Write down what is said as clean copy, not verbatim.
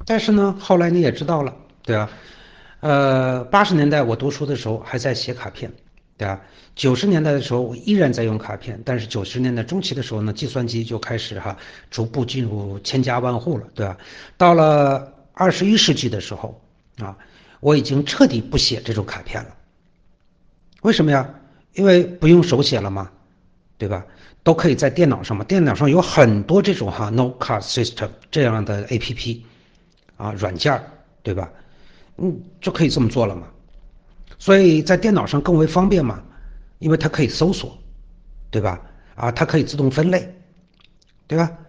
但是呢，后来你也知道了，对吧？80年代我读书的时候还在写卡片，对吧？90年代的时候我依然在用卡片，但是90年代中期的时候呢，计算机就开始逐步进入千家万户了，对吧？到了21世纪的时候啊，我已经彻底不写这种卡片了。为什么呀？因为不用手写了嘛，对吧？都可以在电脑上嘛，电脑上有很多这种No Card System 这样的 APP 软件对吧？就可以这么做了嘛。所以在电脑上更为方便嘛，因为它可以搜索，对吧？它可以自动分类，对吧？